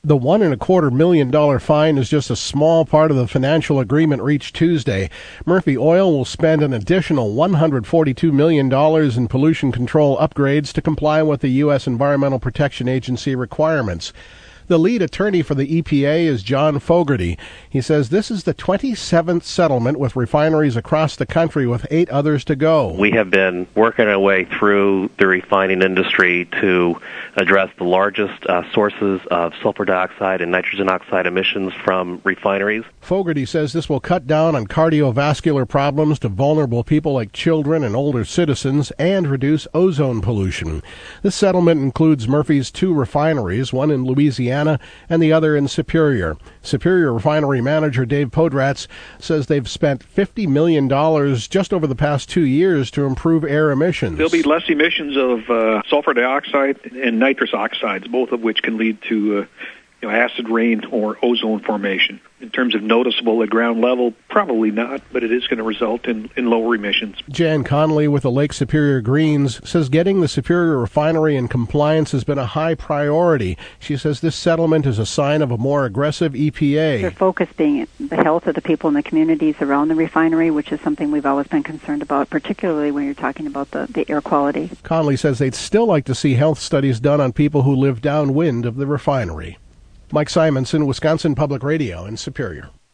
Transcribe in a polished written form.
The $1.25 million fine is just a small part of the financial agreement reached Tuesday. Murphy Oil will spend an additional $142 million in pollution control upgrades to comply with the U.S. Environmental Protection Agency requirements. The lead attorney for the EPA is John Fogarty. He says this is the 27th settlement with refineries across the country, with 8 others to go. We have been working our way through the refining industry to address the largest sources of sulfur dioxide and nitrogen oxide emissions from refineries. Fogarty says this will cut down on cardiovascular problems to vulnerable people like children and older citizens and reduce ozone pollution. This settlement includes Murphy's 2 refineries, one in Louisiana and the other in Superior. Superior refinery manager Dave Podratz says they've spent $50 million just over the past 2 years to improve air emissions. There'll be less emissions of sulfur dioxide and nitrous oxides, both of which can lead to acid rain or ozone formation. In terms of noticeable at ground level, probably not, but it is going to result in lower emissions. Jan Connolly with the Lake Superior Greens says getting the Superior refinery in compliance has been a high priority. She says this settlement is a sign of a more aggressive EPA. Their focus being the health of the people in the communities around the refinery, which is something we've always been concerned about, particularly when you're talking about the air quality. Connolly says they'd still like to see health studies done on people who live downwind of the refinery. Mike Simonson, Wisconsin Public Radio in Superior.